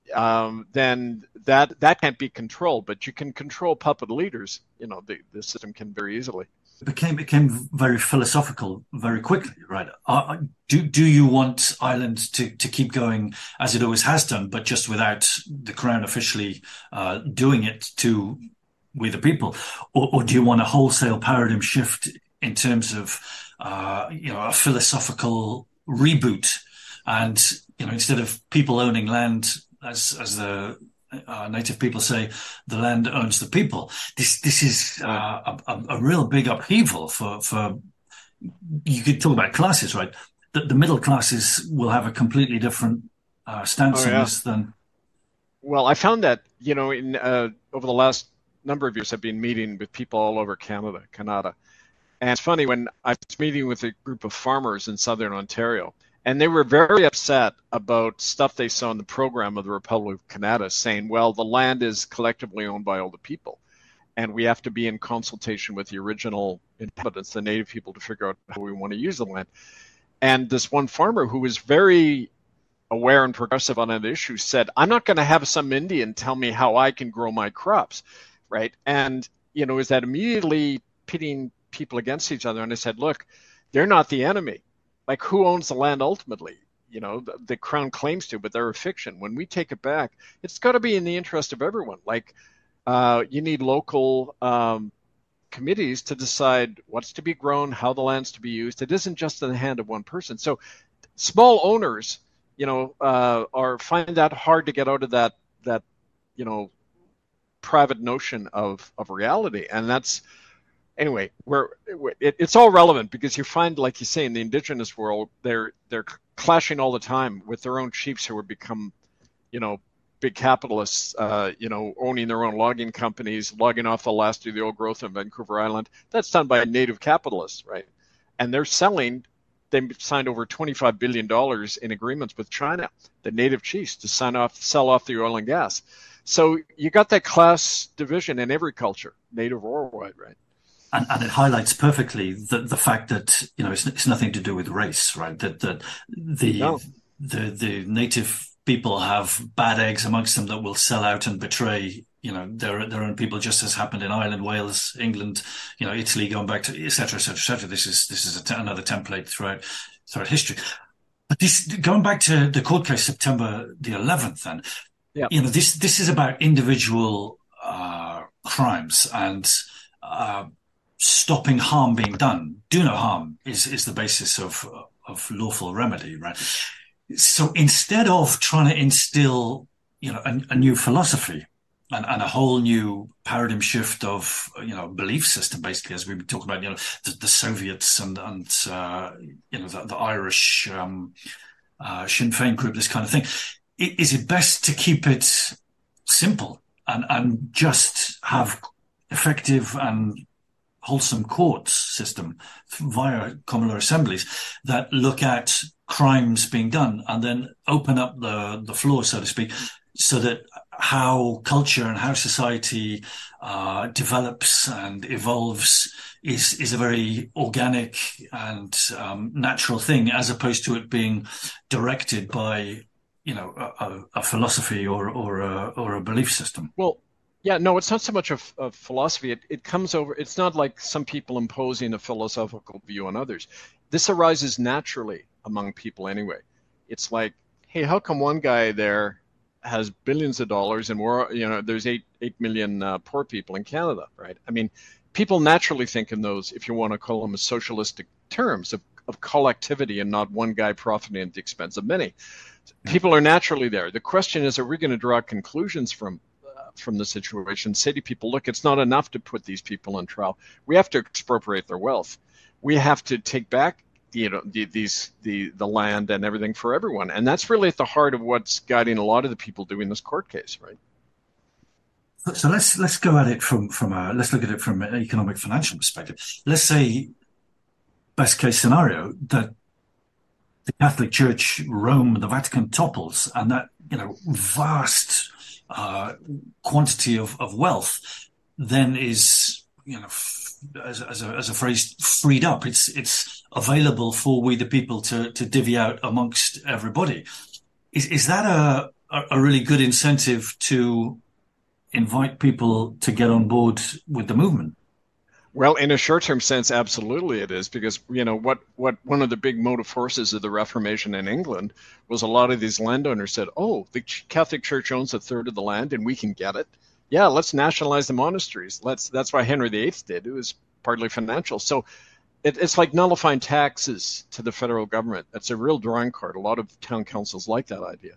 um, then that that can't be controlled. But you can control puppet leaders. You know, the, the system can very easily. It became became very philosophical very quickly, right? Uh, do do you want Ireland to, to keep going as it always has done, but just without the Crown officially uh, doing it to we the people, or, or do you want a wholesale paradigm shift in terms of uh, you know a philosophical reboot, and you know instead of people owning land as as the uh, native people say the land owns the people. This this is uh, a, a real big upheaval for for. You could talk about classes, right? The, the middle classes will have a completely different uh, stance oh, on yeah. this than. Well, I found that, you know, in uh, over the last number of years, I've been meeting with people all over Canada, Canada. And it's funny, when I was meeting with a group of farmers in southern Ontario, and they were very upset about stuff they saw in the program of the Republic of Canada, saying, well, the land is collectively owned by all the people, and we have to be in consultation with the original inhabitants, the native people, to figure out how we want to use the land. And this one farmer who was very aware and progressive on an issue said, I'm not going to have some Indian tell me how I can grow my crops, right? And, you know, is that immediately pitting people against each other? And I said, look, they're not the enemy. Like, who owns the land ultimately? You know, the, the Crown claims to, but they're a fiction. When we take it back, it's got to be in the interest of everyone. Like, uh, you need local um, committees to decide what's to be grown, how the land's to be used. It isn't just in the hand of one person. So small owners, you know, uh, are find that hard to get out of that, that, you know, private notion of, of reality. And that's, anyway, we're, it, it's all relevant, because you find, like you say, in the Indigenous world, they're, they're clashing all the time with their own chiefs who have become, you know, big capitalists, uh, you know, owning their own logging companies, logging off the last of the old growth on Vancouver Island. That's done by native capitalists, right? And they're selling. They signed over twenty-five billion dollars in agreements with China, the native chiefs, to sign off, sell off the oil and gas. So you got that class division in every culture, native or white, right? And, and it highlights perfectly the, the fact that, you know, it's, it's nothing to do with race, right? That, that the, no. the, the native people have bad eggs amongst them that will sell out and betray, you know, their, their own people, just as happened in Ireland, Wales, England, you know, Italy, going back to et cetera, et cetera, et cetera. This is, this is a t- another template throughout, throughout history. But this, going back to the court case, September the eleventh, then, yeah. you know, this, this is about individual, uh, crimes and, uh, stopping harm being done. Do no harm is, is the basis of, of lawful remedy, right? So instead of trying to instill, you know, a, a new philosophy and, and a whole new paradigm shift of, you know, belief system, basically, as we were talking about, you know, the, the Soviets and, and, uh, you know, the, the Irish, um, uh, Sinn Féin group, this kind of thing. Is it best to keep it simple and, and just have effective and wholesome courts system via common law assemblies that look at crimes being done and then open up the, the floor, so to speak, so that how culture and how society uh, develops and evolves is is a very organic and um, natural thing, as opposed to it being directed by, you know, a, a philosophy or or a, or a belief system. Well, yeah, no, it's not so much of, of philosophy. It, it comes over. It's not like some people imposing a philosophical view on others. This arises naturally among people anyway. It's like, hey, how come one guy there has billions of dollars and we're, you know, there's eight eight million uh, poor people in Canada, right? I mean, people naturally think in those, if you want to call them, socialistic terms of, of collectivity and not one guy profiting at the expense of many. People are naturally there. The question is, are we going to draw conclusions from uh, from the situation? Say to people, look, it's not enough to put these people on trial. We have to expropriate their wealth. We have to take back, you know, the, these the the land and everything for everyone. And that's really at the heart of what's guiding a lot of the people doing this court case, right? So let's let's go at it from from a let's look at it from an economic financial perspective. Let's say, best case scenario, that the Catholic Church, Rome, the Vatican topples, and that, you know, vast uh, quantity of, of wealth then is, you know, as, as, a, as a phrase, freed up. It's it's available for we the people to to divvy out amongst everybody. Is is that a a really good incentive to invite people to get on board with the movement? Well, in a short-term sense, absolutely it is, because, you know, what, what one of the big motive forces of the Reformation in England was a lot of these landowners said, oh, the Catholic Church owns a third of the land and we can get it. Yeah, let's nationalize the monasteries. Let's. That's why Henry the Eighth did. It was partly financial. So it, it's like nullifying taxes to the federal government. That's a real drawing card. A lot of town councils like that idea.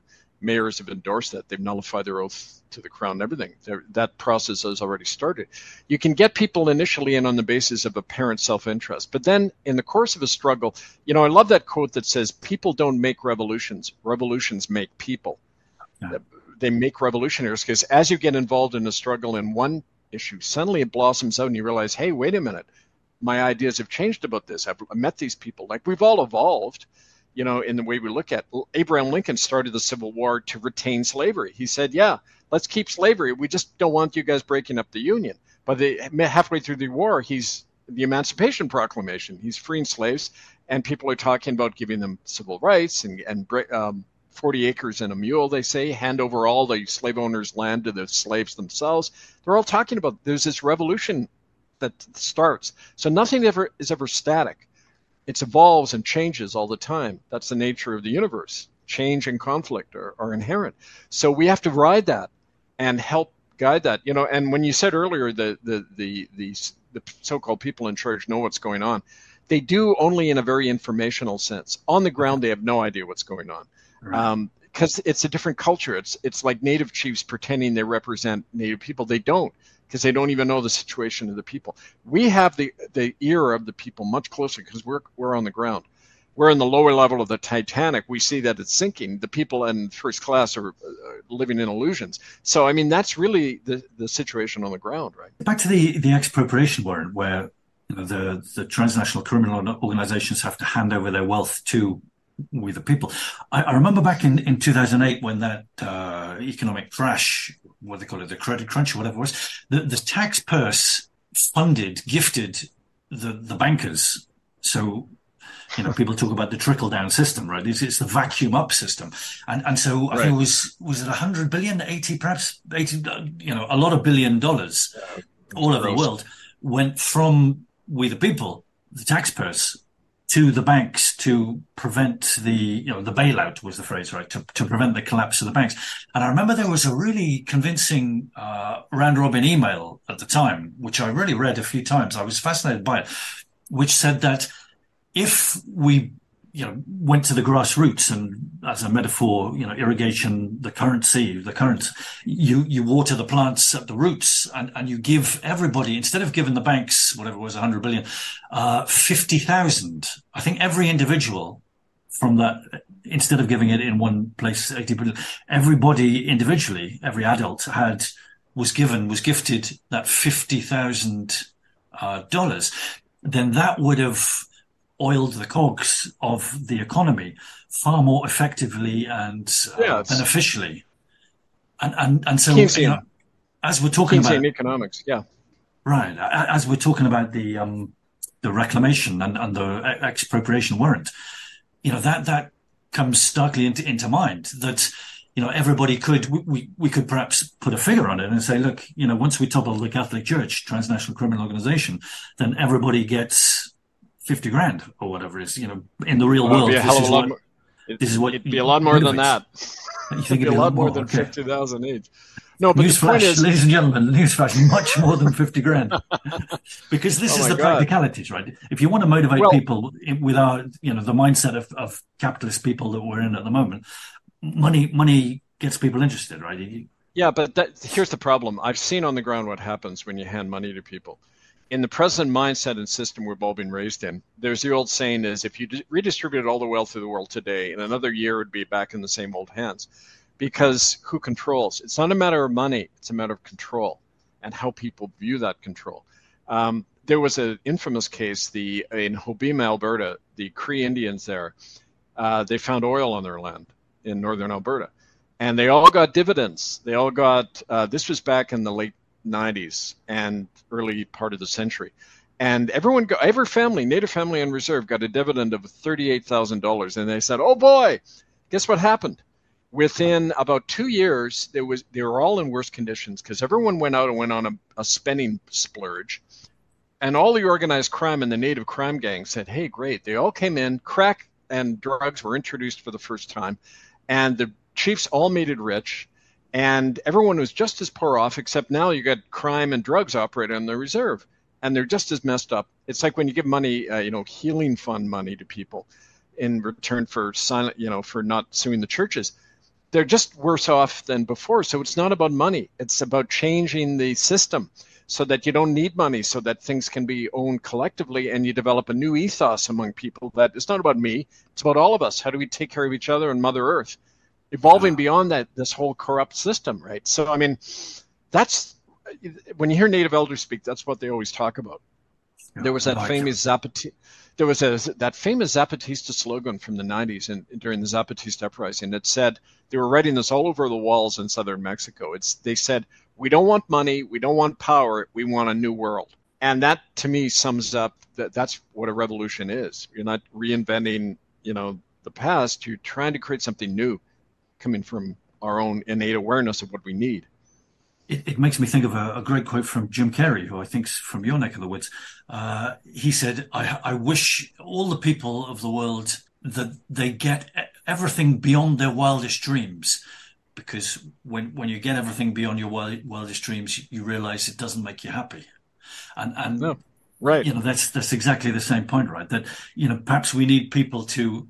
mayors have endorsed that. They've nullified their oath to the crown and everything. They're, that process has already started. You can get people initially in on the basis of apparent self-interest. But then in the course of a struggle, you know, I love that quote that says, people don't make revolutions. Revolutions make people. Yeah. They make revolutionaries, because as you get involved in a struggle in one issue, suddenly it blossoms out and you realize, hey, wait a minute. My ideas have changed about this. I've met these people. Like, we've all evolved, you know, in the way we look at. Abraham Lincoln started the Civil War to retain slavery. He said, yeah, let's keep slavery. We just don't want you guys breaking up the Union. But the, halfway through the war, he's the Emancipation Proclamation. He's freeing slaves, and people are talking about giving them civil rights and, and um, forty acres and a mule, they say, hand over all the slave owners' land to the slaves themselves. They're all talking about there's this revolution that starts. So nothing ever is ever static. It evolves and changes all the time. That's the nature of the universe. Change and conflict are, are inherent. So we have to ride that and help guide that. You know, and when you said earlier the the the the, the so-called people in charge know what's going on, they do only in a very informational sense. On the ground, they have no idea what's going on. Right. Um, because it's a different culture. It's it's like native chiefs pretending they represent native people. They don't, because they don't even know the situation of the people. We have the, the ear of the people much closer because we're we're on the ground. We're in the lower level of the Titanic. We see that it's sinking. The people in first class are uh, living in illusions. So, I mean, that's really the, the situation on the ground, right? Back to the, the expropriation warrant, where you know, the, the transnational criminal organizations have to hand over their wealth to we the people. I, I remember back in, in two thousand eight when that uh, economic crash, what they call it, the credit crunch or whatever it was, the, the tax purse funded, gifted the, the bankers. So, you know, people talk about the trickle down system, right? It's, it's the vacuum up system. And and so I right. think it was, was it one hundred billion, eighty, perhaps eighty, you know, a lot of billion dollars yeah, all over the world went from we the people, the tax purse, to the banks to prevent the, you know, the bailout was the phrase, right? To, to prevent the collapse of the banks. And I remember there was a really convincing uh, round robin email at the time, which I really read a few times. I was fascinated by it, which said that if we, you know, went to the grassroots and as a metaphor, you know, irrigation, the currency, the current, you, you water the plants at the roots and, and you give everybody, instead of giving the banks, whatever it was, one hundred billion, uh, fifty thousand. I think every individual from that, instead of giving it in one place, eighty billion, everybody individually, every adult had, was given, was gifted that fifty thousand uh, dollars. Then that would have oiled the cogs of the economy far more effectively and uh, yeah, beneficially. And, and, and so, you know, as we're talking Keynesian about economics, yeah. Right. As we're talking about the, um, the reclamation and, and the expropriation warrant, you know, that, that comes starkly into, into mind that, you know, everybody could, we, we could perhaps put a figure on it and say, look, you know, once we topple the Catholic Church, transnational criminal organization, then everybody gets fifty grand or whatever it is, you know, in the real well, world. This is, what, this is what it'd be a lot more than that. You think it'd be a lot more, more than okay. fifty thousand each. No, but newsflash, the point is, ladies and gentlemen, newsflash, much more than fifty grand. Because this oh is the God. practicalities, right? If you want to motivate well, people with our, you know, the mindset of, of capitalist people that we're in at the moment, money, money gets people interested, right? You, yeah, but that, here's the problem. I've seen on the ground what happens when you hand money to people. In the present mindset and system we've all been raised in, there's the old saying is, if you redistributed all the wealth of the world today, in another year it would be back in the same old hands. Because who controls? It's not a matter of money, it's a matter of control and how people view that control. Um, there was an infamous case the in Hobbema, Alberta, the Cree Indians there, uh, they found oil on their land in northern Alberta. And they all got dividends. They all got, uh, this was back in the late nineties and early part of the century, and everyone got, every family, native family in reserve, got a dividend of thirty-eight thousand dollars, and they said, "Oh boy, guess what happened?" Within about two years, there was they were all in worse conditions because everyone went out and went on a, a spending splurge, and all the organized crime and the native crime gangs said, "Hey, great!" They all came in. Crack and drugs were introduced for the first time, and the chiefs all made it rich. And everyone was just as poor off, except now you got crime and drugs operating on the reserve, and they're just as messed up. It's like when you give money, uh, you know, healing fund money to people in return for silent, you know, for not suing the churches. they're just worse off than before. So it's not about money. It's about changing the system so that you don't need money, so that things can be owned collectively, and you develop a new ethos among people that it's not about me, it's about all of us. How do we take care of each other and Mother Earth? Evolving beyond that, this whole corrupt system, right? So, I mean, that's, when you hear Native elders speak, that's what they always talk about. Yeah, there was that like famous Zapatista, there was a, that famous Zapatista slogan from the nineties and during the Zapatista uprising that said, they were writing this all over the walls in southern Mexico. It's, they said, we don't want money, we don't want power, we want a new world. And that, to me, sums up that that's what a revolution is. You're not reinventing, you know, the past, you're trying to create something new coming from our own innate awareness of what we need. It, it makes me think of a, a great quote from Jim Carrey, who I think's from your neck of the woods. Uh, he said, I, I wish all the people of the world that they get everything beyond their wildest dreams. Because when, when you get everything beyond your wild, wildest dreams, you realize it doesn't make you happy. And, and no, right. you know, that's, that's exactly the same point, right? That, you know, perhaps we need people to,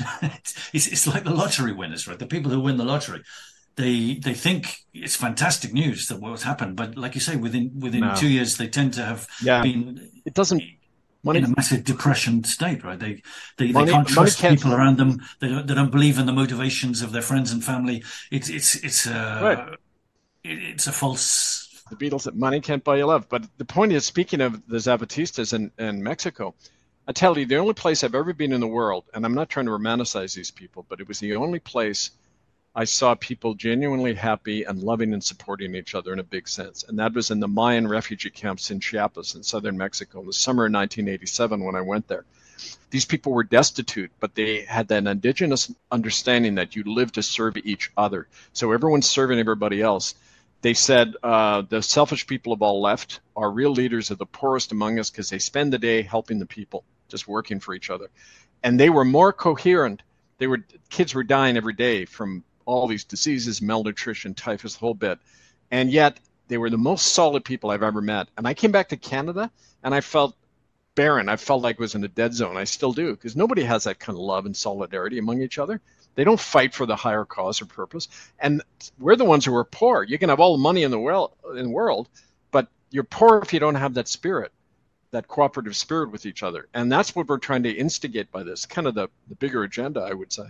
it's, it's like the lottery winners, right? The people who win the lottery. They they think it's fantastic news that what's happened, but like you say, within within no. two years, they tend to have yeah. been it doesn't money, in a massive depression state, right? They they, money, they can't trust can't, people around them. They don't they don't believe in the motivations of their friends and family. It's it's it's a right. it, it's a false. The Beatles said, "Money can't buy you love." But the point is, speaking of the Zapatistas in, in Mexico, I tell you, the only place I've ever been in the world, and I'm not trying to romanticize these people, but it was the only place I saw people genuinely happy and loving and supporting each other in a big sense. And that was in the Mayan refugee camps in Chiapas in southern Mexico in the summer of nineteen eighty-seven when I went there. These people were destitute, but they had that indigenous understanding that you live to serve each other. So everyone's serving everybody else. They said uh, the selfish people have all left. Our real leaders are the poorest among us because they spend the day helping the people, just working for each other. And they were more coherent. They were kids were dying every day from all these diseases, malnutrition, typhus, the whole bit. And yet they were the most solid people I've ever met. And I came back to Canada and I felt barren. I felt like I was in a dead zone. I still do, because nobody has that kind of love and solidarity among each other. They don't fight for the higher cause or purpose. And we're the ones who are poor. You can have all the money in the world, in the world, but you're poor if you don't have that spirit, that cooperative spirit with each other. And that's what we're trying to instigate by this, kind of the, the bigger agenda, I would say.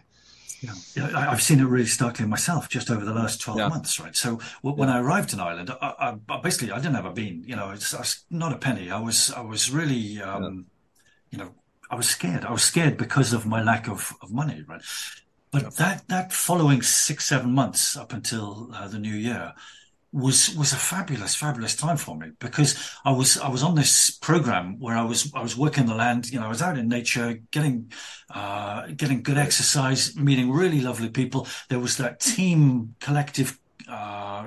Yeah, I've seen it really starkly myself just over the last twelve yeah. months, right? So when yeah. I arrived in Ireland, I, I, basically I didn't have a bean, you know, it's, it's not a penny. I was, I was really, um, yeah. you know, I was scared. I was scared because of my lack of, of money, right? But yeah. that, that following six, seven months up until uh, the new year was, was a fabulous, fabulous time for me, because I was, I was on this program where I was, I was working the land, you know, I was out in nature, getting, uh, getting good exercise, meeting really lovely people. There was that team collective, uh,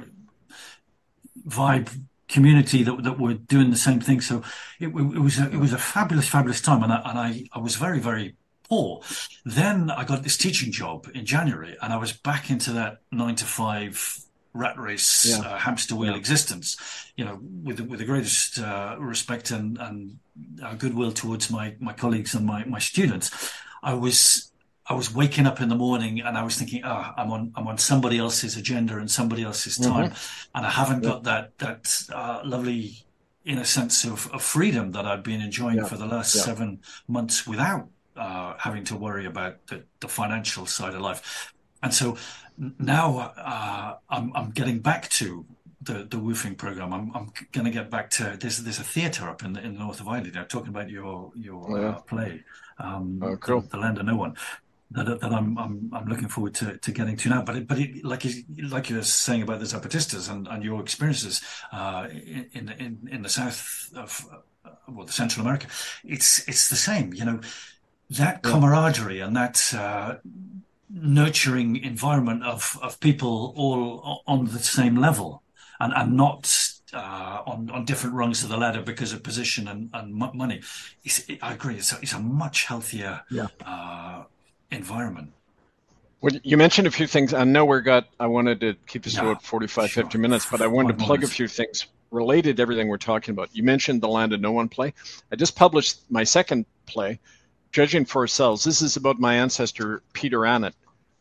vibe community that, that were doing the same thing. So it, it was, a, it was a fabulous, fabulous time. And I, and I, I was very, very poor. Then I got this teaching job in January and I was back into that nine to five rat race, yeah. uh, hamster wheel yeah. existence, you know, with with the greatest uh, respect and, and uh, goodwill towards my, my colleagues and my, my students. I was I was waking up in the morning and I was thinking, ah, oh, I'm on I'm on somebody else's agenda and somebody else's time, mm-hmm. and I haven't yeah. got that that uh, lovely inner sense of, of freedom that I've been enjoying yeah. for the last yeah. seven months without uh, having to worry about the, the financial side of life. And so now uh, I'm, I'm getting back to the, the woofing program. I'm, I'm going to get back to there's there's a theatre up in the, in the north of Ireland. Now, talking about your your oh, yeah. uh, play, um, oh, cool. the, the Land of No One, that that I'm I'm I'm looking forward to, to getting to now. But it, but it, like you, like you were saying about the Zapatistas and, and your experiences uh, in in in the south of uh, well, the Central America, it's it's the same. You know, that yeah. camaraderie and that. Uh, nurturing environment of, of people all on the same level and, and not uh, on, on different rungs of the ladder because of position and, and money. It's, I agree. It's a, it's a much healthier yeah. uh, environment. Well, you mentioned a few things. I know we're got, I wanted to keep this yeah, to about forty-five, sure. fifty minutes, but I wanted Five to plug moments. a few things related to everything we're talking about. You mentioned the Land of No One play. I just published my second play, Judging for Ourselves. This is about my ancestor, Peter Annett,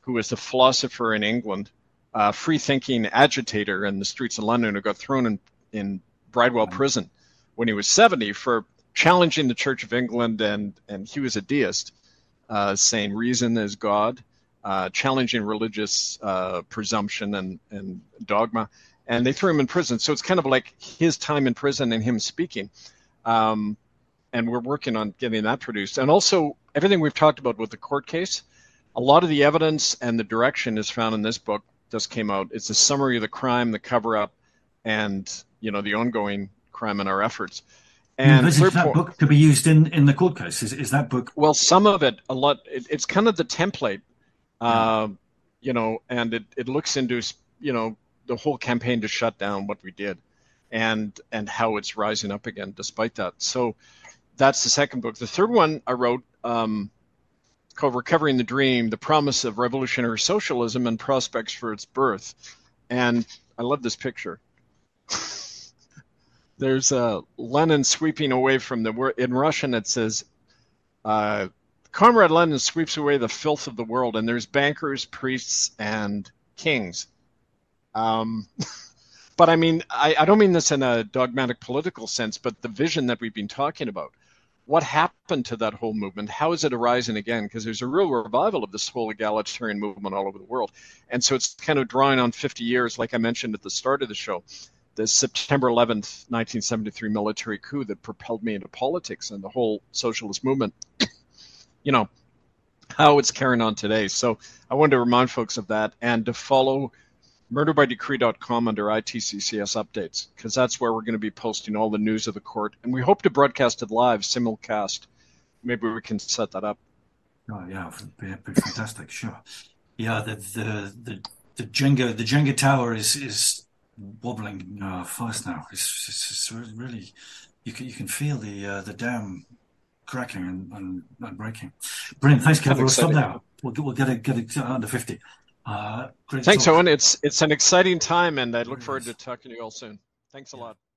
who was a philosopher in England, a free-thinking agitator in the streets of London, who got thrown in, in Bridewell prison when he was seventy for challenging the Church of England, and, and he was a deist, uh, saying reason is God, uh, challenging religious uh, presumption and, and dogma, and they threw him in prison. So it's kind of like his time in prison and him speaking. Um, and we're working on getting that produced. And also, everything we've talked about with the court case, a lot of the evidence and the direction is found in this book. Just came out. It's a summary of the crime, the cover-up, and, you know, the ongoing crime and our efforts. And is that point, book to be used in, in the court case? Is, is that book? Well, some of it, a lot, it, it's kind of the template, yeah. uh, you know, and it, it looks into, you know, the whole campaign to shut down what we did and and how it's rising up again despite that. So that's the second book. The third one I wrote, um, called Recovering the Dream, The Promise of Revolutionary Socialism and Prospects for Its Birth. And I love this picture. There's uh, Lenin sweeping away from the, in Russian it says, uh, Comrade Lenin sweeps away the filth of the world, and there's bankers, priests, and kings. Um, but I mean, I, I don't mean this in a dogmatic political sense, but the vision that we've been talking about. What happened to that whole movement? How is it arising again? Because there's a real revival of this whole egalitarian movement all over the world. And so it's kind of drawing on fifty years, like I mentioned at the start of the show, the September eleventh, nineteen seventy-three military coup that propelled me into politics and the whole socialist movement, you know, how it's carrying on today. So I wanted to remind folks of that and to follow murder by decree dot com under I T C C S updates, because that's where we're going to be posting all the news of the court. And we hope to broadcast it live, simulcast. Maybe we can set that up. Oh, yeah, it'd be, it'd be fantastic, sure. Yeah, the the the, the Jenga the Jenga tower is is wobbling uh, fast now. It's, it's, it's really, you can you can feel the uh, the dam cracking and, and, and breaking. Brilliant, thanks, Kevin. We'll stop now. We'll we'll get it get it under fifty. Uh, great Thanks, talk. Owen. It's it's an exciting time, and I look forward to talking to you all soon. Thanks a lot.